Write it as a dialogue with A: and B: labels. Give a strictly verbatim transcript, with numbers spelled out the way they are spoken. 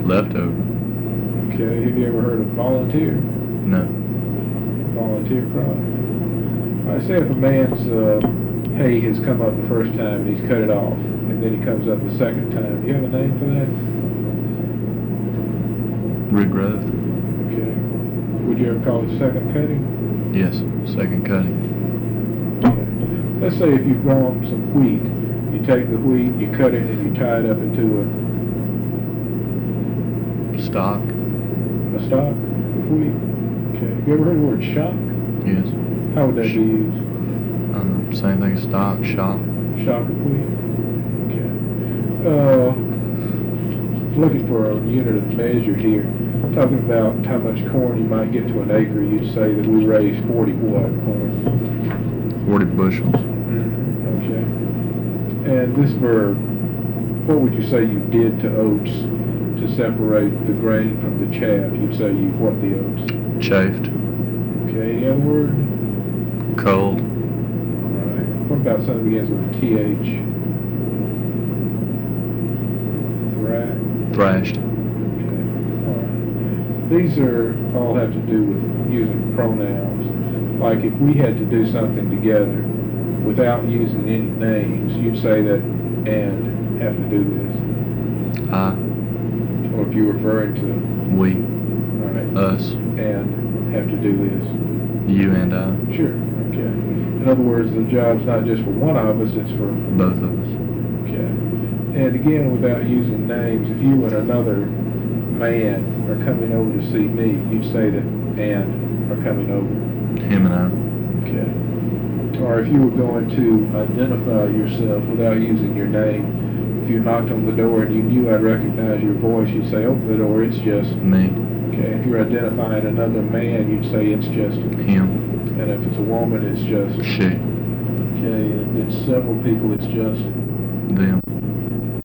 A: leftover.
B: Okay, have you ever heard of volunteer?
A: No.
B: Volunteer crop. I say if a man's uh, hay has come up the first time and he's cut it off, and then he comes up the second time, do you have a name for that?
A: Regrowth.
B: Okay. Would you ever call it second cutting?
A: Yes, second cutting.
B: Okay. Let's say if you've grown some wheat, you take the wheat, you cut it, and you tie it up into a
A: Stock.
B: a stalk of wheat. Okay. Have you ever heard the word shock?
A: Yes.
B: How would that be used?
A: Um, same thing as stock, shock.
B: Shock of wheat. Okay. Uh, looking for a unit of measure here. Talking about how much corn you might get to an acre, you'd say that we raise forty what corn?
A: forty bushels.
B: Mm-hmm. Okay. And this verb, what would you say you did to oats to separate the grain from the chaff? You'd say you what the oats?
A: Chafed.
B: Okay. Any other word?
A: Cold.
B: All right. What about something that begins with a T H? Right.
A: Thrashed.
B: Okay. All right. These are all have to do with using pronouns. Like if we had to do something together without using any names, you'd say that and have to do this.
A: I.
B: Or if you're referring to
A: We.
B: all right,
A: Us.
B: and have to do this.
A: You and I.
B: Sure. Okay. In other words, the job's not just for one of us, it's for
A: Both of us.
B: okay. And again, without using names, if you and another man are coming over to see me, you'd say that and are coming over.
A: Him and I.
B: Okay. Or if you were going to identify yourself without using your name, if you knocked on the door and you knew I'd recognize your voice, you'd say, open the door, it's just
A: Me.
B: okay. If you're identifying another man, you'd say it's just
A: Him.
B: and if it's a woman, it's just
A: She.
B: okay. If it's several people, it's just
A: Them.